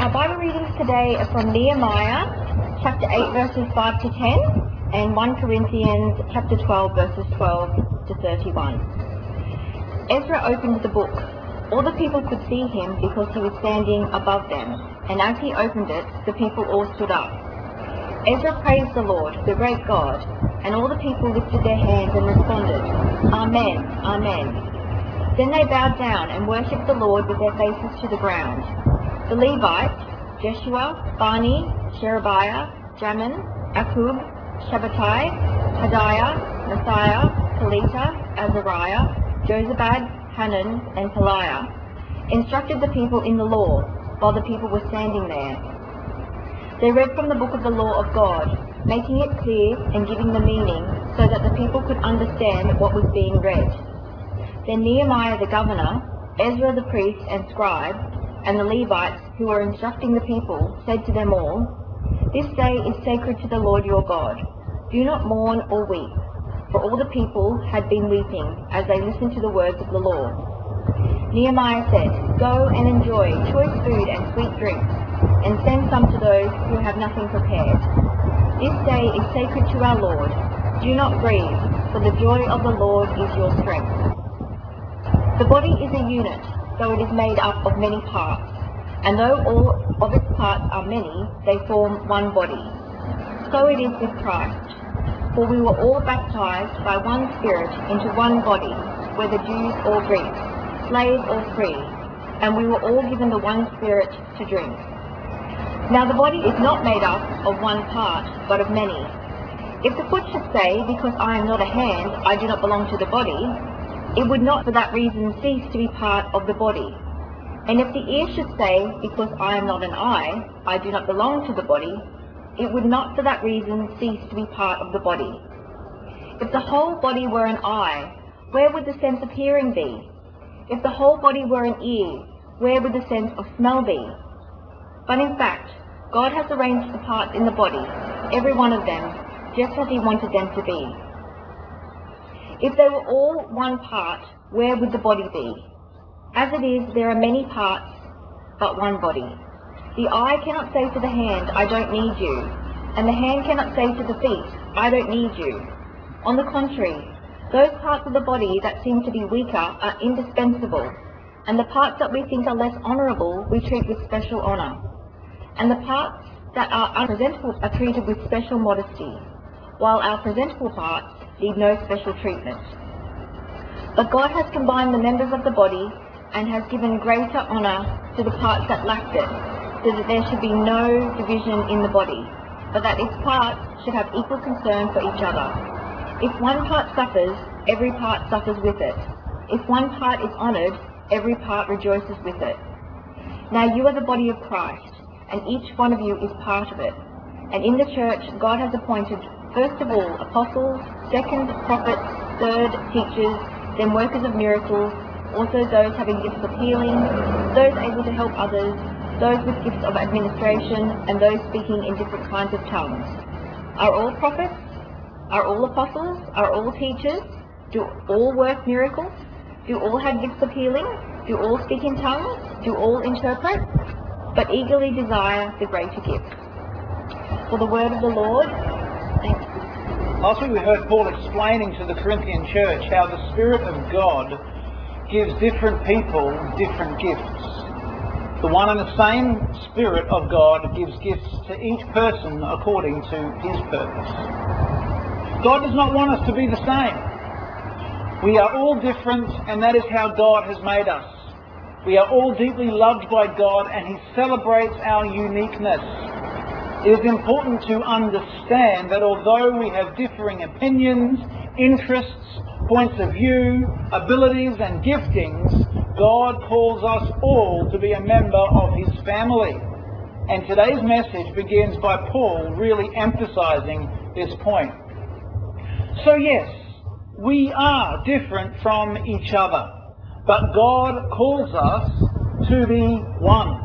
Our Bible readings today are from Nehemiah chapter 8 verses 5 to 10 and 1 Corinthians chapter 12 verses 12 to 31. Ezra opened the book. All the people could see him because he was standing above them, and as he opened it, the people all stood up. Ezra praised the Lord, the great God, and all the people lifted their hands and responded, Amen, Amen. Then they bowed down and worshipped the Lord with their faces to the ground. The Levites, Jeshua, Bani, Sherebiah, Jamin, Akub, Shabbatai, Hadiah, Messiah, Kelita, Azariah, Jozabad, Hanan, and Peliah, instructed the people in the law while the people were standing there. They read from the book of the law of God, making it clear and giving the meaning so that the people could understand what was being read. Then Nehemiah the governor, Ezra the priest and scribe, and the Levites who were instructing the people said to them all, This day is sacred to the Lord your God. Do not mourn or weep. For all the people had been weeping as they listened to the words of the law. Nehemiah said, Go and enjoy choice food and sweet drinks, and send some to those who have nothing prepared. This day is sacred to our Lord. Do not grieve, for the joy of the Lord is your strength. The body is a unit, though it is made up of many parts, and though all of its parts are many, they form one body. So it is with Christ. For we were all baptized by one Spirit into one body, whether Jews or Greeks, slave or free, and we were all given the one Spirit to drink. Now the body is not made up of one part, but of many. If the foot should say, Because I am not a hand, I do not belong to the body, it would not for that reason cease to be part of the body. And if the ear should say, Because I am not an eye, I do not belong to the body, it would not for that reason cease to be part of the body. If the whole body were an eye, where would the sense of hearing be? If the whole body were an ear, where would the sense of smell be? But in fact, God has arranged the parts in the body, every one of them, just as he wanted them to be. If they were all one part, where would the body be? As it is, there are many parts, but one body. The eye cannot say to the hand, I don't need you, and the hand cannot say to the feet, I don't need you. On the contrary, those parts of the body that seem to be weaker are indispensable, and the parts that we think are less honourable we treat with special honour, and the parts that are unpresentable are treated with special modesty, while our presentable parts need no special treatment. But God has combined the members of the body and has given greater honour to the parts that lacked it, so that there should be no division in the body, but that its parts should have equal concern for each other. If one part suffers, every part suffers with it. If one part is honoured, every part rejoices with it. Now you are the body of Christ, and each one of you is part of it. And in the church, God has appointed, first of all, apostles, second, prophets, third, teachers, then workers of miracles, also those having gifts of healing, those able to help others, those with gifts of administration, and those speaking in different kinds of tongues. Are all prophets? Are all apostles? Are all teachers? Do all work miracles? Do all have gifts of healing? Do all speak in tongues? Do all interpret? But eagerly desire the greater gift. For the word of the Lord, thanks. Last week we heard Paul explaining to the Corinthian church how the Spirit of God gives different people different gifts. The one and the same Spirit of God gives gifts to each person according to his purpose. God does not want us to be the same. We are all different, and that is how God has made us. We are all deeply loved by God, and he celebrates our uniqueness. It is important to understand that although we have differing opinions, interests, points of view, abilities and giftings, God calls us all to be a member of his family. And today's message begins by Paul really emphasizing this point. So yes, we are different from each other, but God calls us to be one.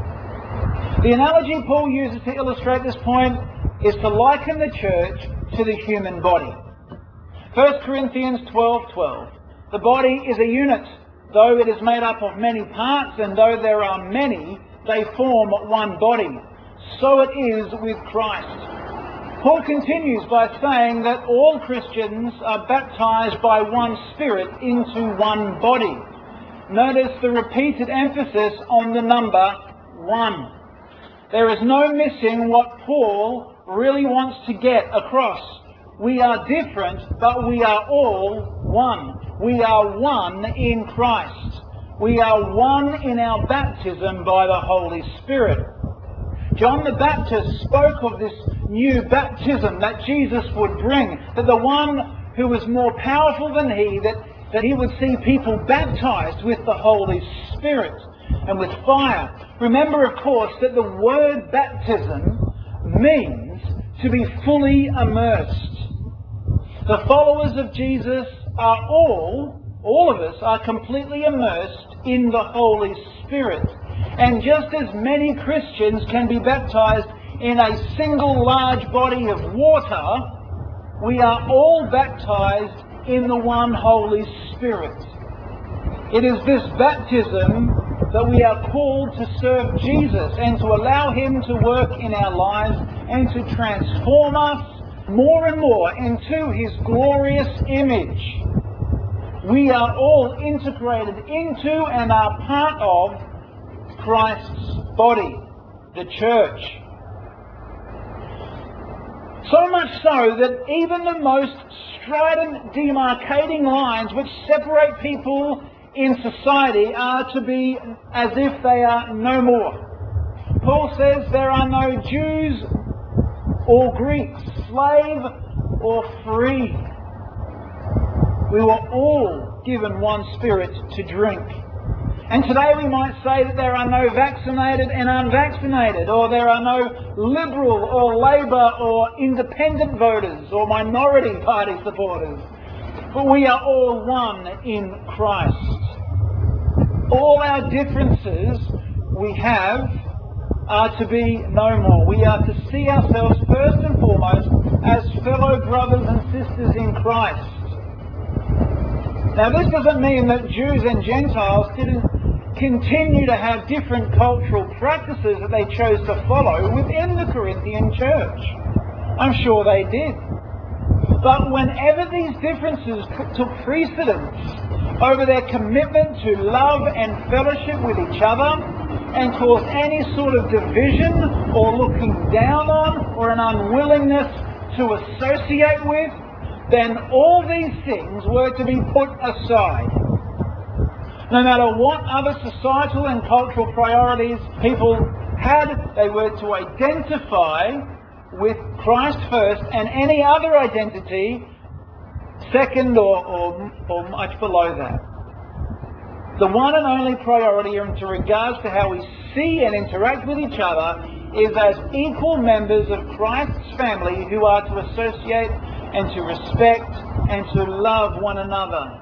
The analogy Paul uses to illustrate this point is to liken the church to the human body. 1 Corinthians 12:12. The body is a unit, though it is made up of many parts, and though there are many, they form one body. So it is with Christ. Paul continues by saying that all Christians are baptized by one Spirit into one body. Notice the repeated emphasis on the number 1. There is no missing what Paul really wants to get across. We are different, but we are all one. We are one in Christ. We are one in our baptism by the Holy Spirit. John the Baptist spoke of this new baptism that Jesus would bring, that the one who was more powerful than he, that he would see people baptized with the Holy Spirit and with fire. Remember, of course, that the word baptism means to be fully immersed. The followers of Jesus are all of us are completely immersed in the Holy Spirit. And just as many Christians can be baptized in a single large body of water, we are all baptized in the one Holy Spirit. It is this baptism that we are called to serve Jesus and to allow Him to work in our lives and to transform us more and more into His glorious image. We are all integrated into and are part of Christ's body, the church. So much so that even the most strident demarcating lines which separate people in society are to be as if they are no more. Paul says there are no Jews or Greeks, slave or free. We were all given one Spirit to drink. And today we might say that there are no vaccinated and unvaccinated, or there are no Liberal or Labour or independent voters or minority party supporters. But we are all one in Christ. All our differences we have are to be no more. We are to see ourselves first and foremost as fellow brothers and sisters in Christ. Now, this doesn't mean that Jews and Gentiles didn't continue to have different cultural practices that they chose to follow within the Corinthian church. I'm sure they did. But whenever these differences took precedence over their commitment to love and fellowship with each other and caused any sort of division or looking down on or an unwillingness to associate with, then all these things were to be put aside. No matter what other societal and cultural priorities people had, they were to identify with Christ first and any other identity second or much below that. The one and only priority in regards to how we see and interact with each other is as equal members of Christ's family who are to associate and to respect and to love one another.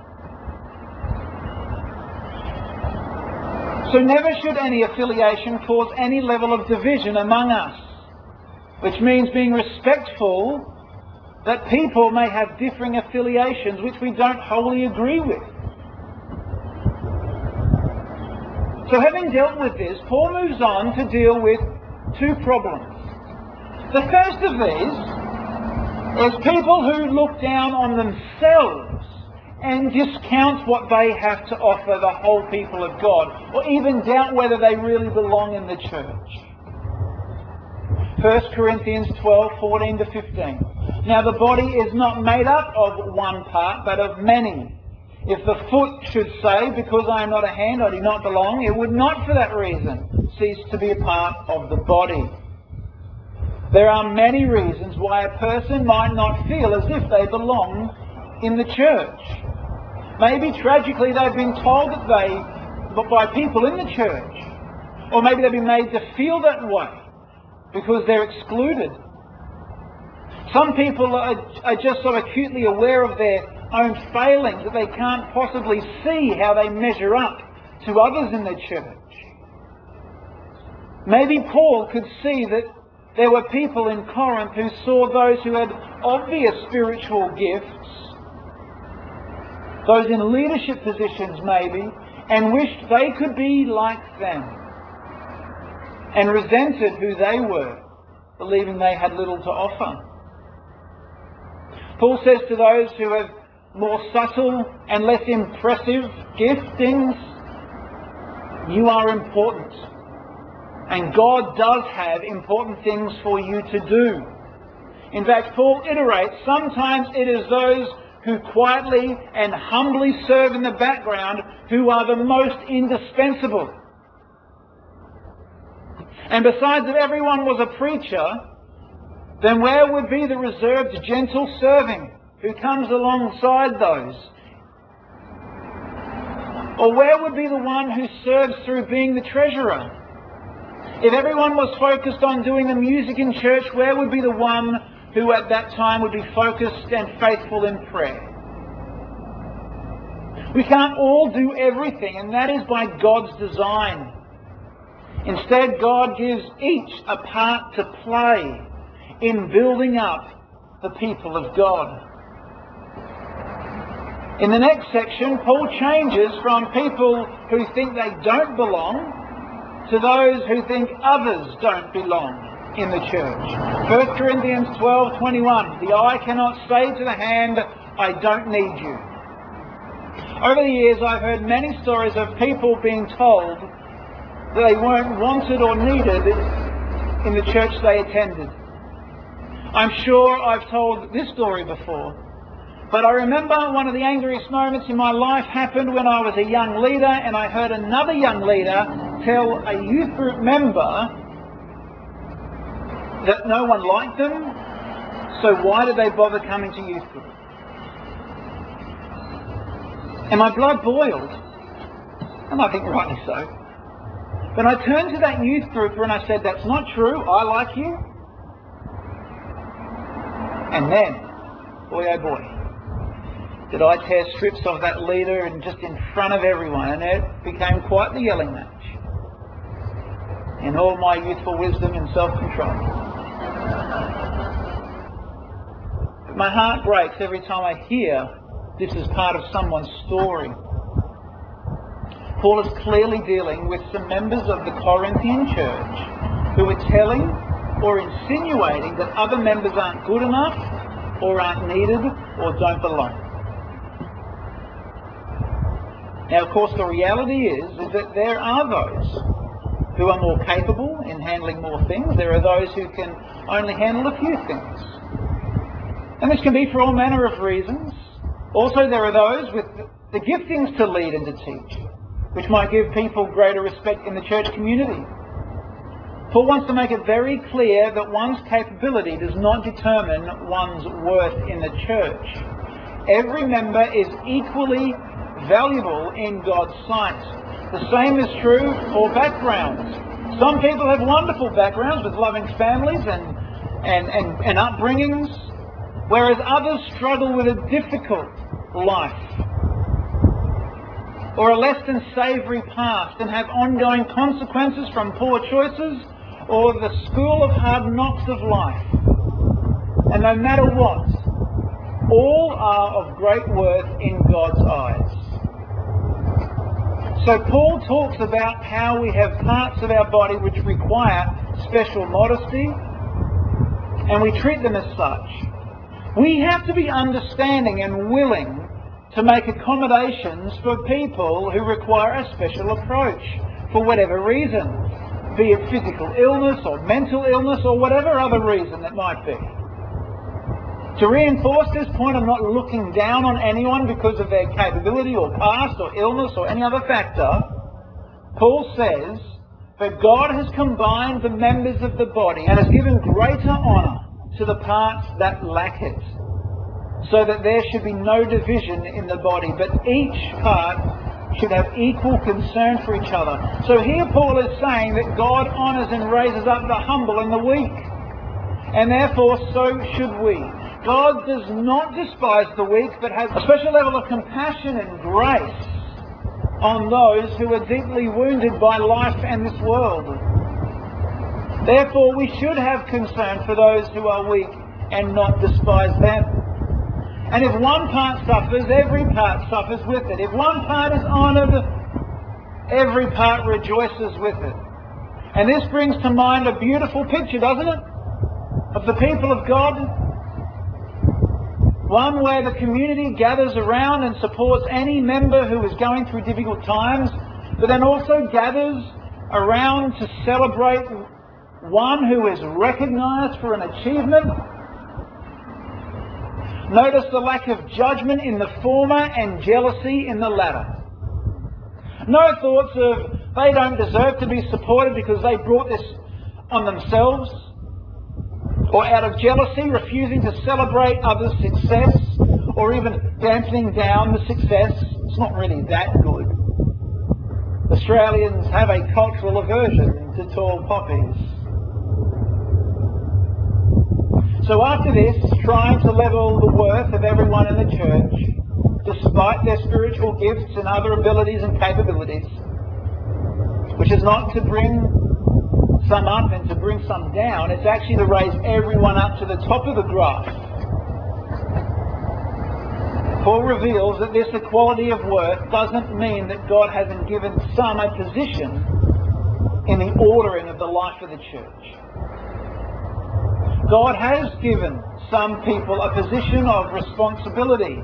So never should any affiliation cause any level of division among us, which means being respectful that people may have differing affiliations which we don't wholly agree with. So having dealt with this, Paul moves on to deal with two problems. The first of these is people who look down on themselves and discount what they have to offer the whole people of God, or even doubt whether they really belong in the church. 1 Corinthians 12:14 to 15. Now the body is not made up of one part, but of many. If the foot should say, because I am not a hand, I do not belong, it would not for that reason cease to be a part of the body. There are many reasons why a person might not feel as if they belong in the church. Maybe tragically they've been told that by people in the church, or maybe they've been made to feel that way because they're excluded. Some people are just so acutely aware of their own failings that they can't possibly see how they measure up to others in the church. Maybe Paul could see that there were people in Corinth who saw those who had obvious spiritual gifts, those in leadership positions maybe, and wished they could be like them. and resented who they were, believing they had little to offer. Paul says to those who have more subtle and less impressive giftings, you are important. And God does have important things for you to do. In fact, Paul iterates, sometimes it is those who quietly and humbly serve in the background who are the most indispensable. And besides, if everyone was a preacher, then where would be the reserved, gentle serving who comes alongside those? Or where would be the one who serves through being the treasurer? If everyone was focused on doing the music in church, where would be the one who at that time would be focused and faithful in prayer? We can't all do everything, and that is by God's design. Instead, God gives each a part to play in building up the people of God. In the next section, Paul changes from people who think they don't belong to those who think others don't belong in the church. 1 Corinthians 12:21, the eye cannot say to the hand, I don't need you. Over the years, I've heard many stories of people being told that they weren't wanted or needed in the church they attended. I'm sure I've told this story before, but I remember one of the angriest moments in my life happened when I was a young leader and I heard another young leader tell a youth group member that no one liked them, so why did they bother coming to youth group? And my blood boiled, and I think rightly so. But I turned to that youth grouper and I said, that's not true, I like you. And then, boy oh boy, did I tear strips of that leader and just in front of everyone, and it became quite the yelling match. In all my youthful wisdom and self-control. But my heart breaks every time I hear this is part of someone's story. Paul is clearly dealing with some members of the Corinthian church who are telling or insinuating that other members aren't good enough or aren't needed or don't belong. Now, of course, the reality is that there are those who are more capable in handling more things. There are those who can only handle a few things. And this can be for all manner of reasons. Also, there are those with the giftings to lead and to teach, which might give people greater respect in the church community. Paul wants to make it very clear that one's capability does not determine one's worth in the church. Every member is equally valuable in God's sight. The same is true for backgrounds. Some people have wonderful backgrounds with loving families and upbringings, whereas others struggle with a difficult life or a less than savoury past and have ongoing consequences from poor choices or the school of hard knocks of life. And no matter what, all are of great worth in God's eyes. So Paul talks about how we have parts of our body which require special modesty, and we treat them as such. We have to be understanding and willing to make accommodations for people who require a special approach for whatever reason, be it physical illness or mental illness or whatever other reason it might be. To reinforce this point, I'm not looking down on anyone because of their capability or past or illness or any other factor. Paul says that God has combined the members of the body and has given greater honour to the parts that lack it, so that there should be no division in the body, but each part should have equal concern for each other. So here Paul is saying that God honours and raises up the humble and the weak, and therefore so should we. God does not despise the weak, but has a special level of compassion and grace on those who are deeply wounded by life and this world. Therefore, we should have concern for those who are weak and not despise them. And if one part suffers, every part suffers with it. If one part is honoured, every part rejoices with it. And this brings to mind a beautiful picture, doesn't it? Of the people of God. One where the community gathers around and supports any member who is going through difficult times, but then also gathers around to celebrate one who is recognized for an achievement. Notice the lack of judgment in the former and jealousy in the latter. No thoughts of they don't deserve to be supported because they brought this on themselves, or out of jealousy refusing to celebrate others' success, or even dampening down the success. It's not really that good. Australians have a cultural aversion to tall poppies. So after this, trying to level the worth of everyone in the church, despite their spiritual gifts and other abilities and capabilities, which is not to bring some up and to bring some down, it's actually to raise everyone up to the top of the graph. Paul reveals that this equality of worth doesn't mean that God hasn't given some a position in the ordering of the life of the church. God has given some people a position of responsibility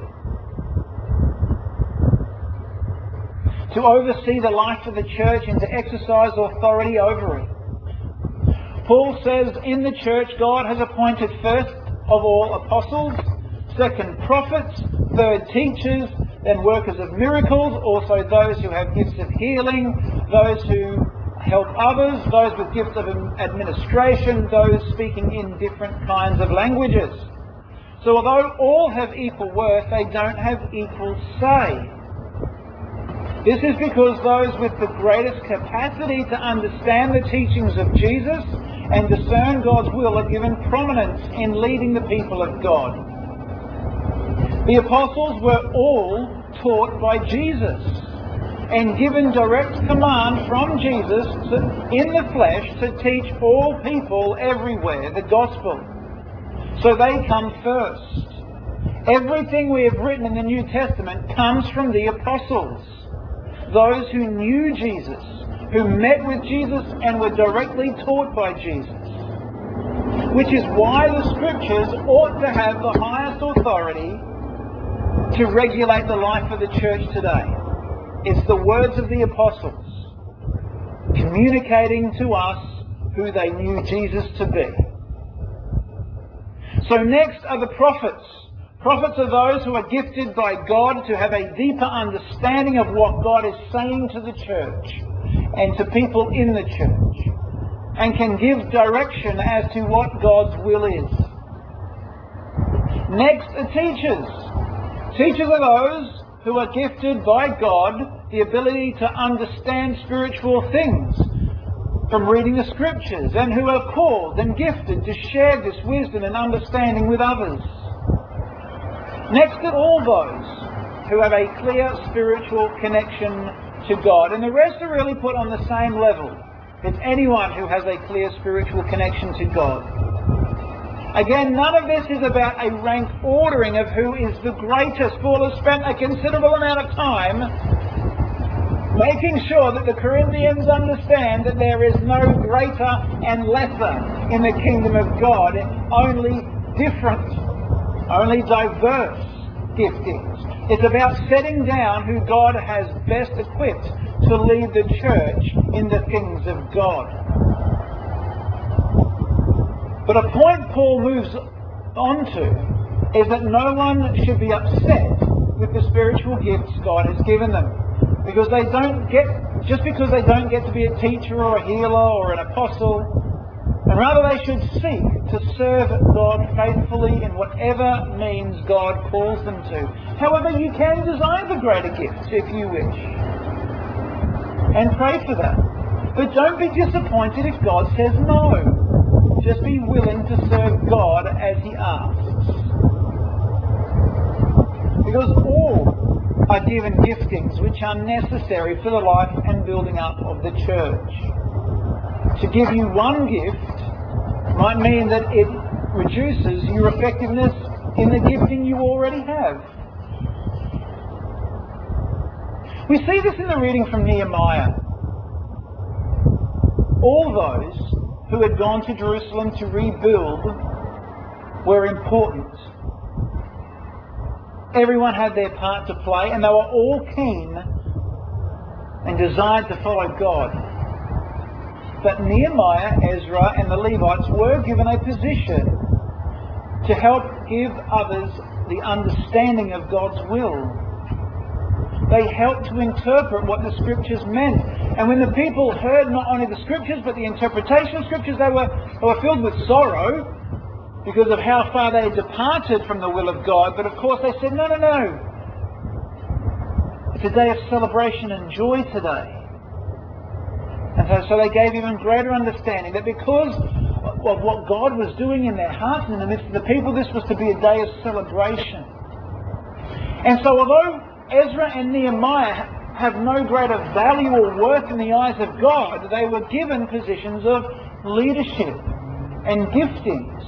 to oversee the life of the church and to exercise authority over it. Paul says in the church God has appointed first of all apostles, second prophets, third teachers, then workers of miracles, also those who have gifts of healing, those who help others, those with gifts of administration, those speaking in different kinds of languages. So although all have equal worth, they don't have equal say. This is because those with the greatest capacity to understand the teachings of Jesus and discern God's will are given prominence in leading the people of God. The apostles were all taught by Jesus and given direct command from Jesus in the flesh to teach all people everywhere the gospel. So they come first. Everything we have written in the New Testament comes from the apostles, those who knew Jesus, who met with Jesus and were directly taught by Jesus. Which is why the Scriptures ought to have the highest authority to regulate the life of the church today. It's the words of the apostles communicating to us who they knew Jesus to be. So next are the prophets. Prophets are those who are gifted by God to have a deeper understanding of what God is saying to the church and to people in the church, and can give direction as to what God's will is. Next are teachers. Teachers are those who are gifted by God the ability to understand spiritual things from reading the Scriptures, and who are called and gifted to share this wisdom and understanding with others. Next are all those who have a clear spiritual connection to God, and the rest are really put on the same level. It's anyone who has a clear spiritual connection to God. Again, none of this is about a rank ordering of who is the greatest. Paul has spent a considerable amount of time making sure that the Corinthians understand that there is no greater and lesser in the kingdom of God, only different, only diverse giftings. It's about setting down who God has best equipped to lead the church in the things of God. But a point Paul moves on to is that no one should be upset with the spiritual gifts God has given them, because they don't get, just because they don't get to be a teacher or a healer or an apostle, and rather they should seek to serve God faithfully in whatever means God calls them to. However, you can desire the greater gifts if you wish, and pray for that. But don't be disappointed if God says no. Just be willing to serve God as He asks. Because all are given giftings which are necessary for the life and building up of the church. To give you one gift might mean that it reduces your effectiveness in the gifting you already have. We see this in the reading from Nehemiah. all those who had gone to Jerusalem to rebuild were important. Everyone had their part to play, and they were all keen and desired to follow God. But Nehemiah, Ezra, and the Levites were given a position to help give others the understanding of God's will. They helped to interpret what the Scriptures meant. And when the people heard not only the Scriptures, but the interpretation of Scriptures, they were filled with sorrow because of how far they had departed from the will of God. But of course they said, no. It's a day of celebration and joy today. And so they gave even greater understanding that because of what God was doing in their hearts and in the midst of the people, this was to be a day of celebration. And so although Ezra and Nehemiah have no greater value or worth in the eyes of God, they were given positions of leadership and giftings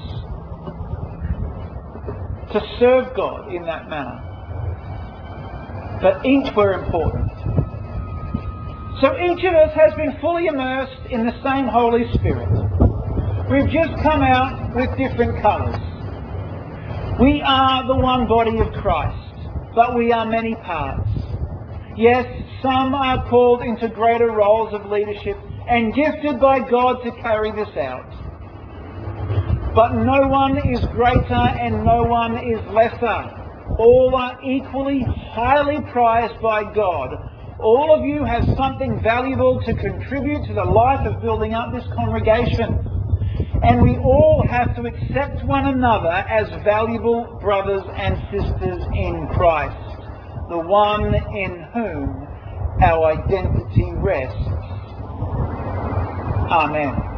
to serve God in that manner. But each were important. So each of us has been fully immersed in the same Holy Spirit. We've just come out with different colours. We are the one body of Christ, but we are many parts. Yes, some are called into greater roles of leadership and gifted by God to carry this out. But no one is greater and no one is lesser. All are equally highly prized by God. All of you have something valuable to contribute to the life of building up this congregation. And we all have to accept one another as valuable brothers and sisters in Christ, the one in whom our identity rests. Amen.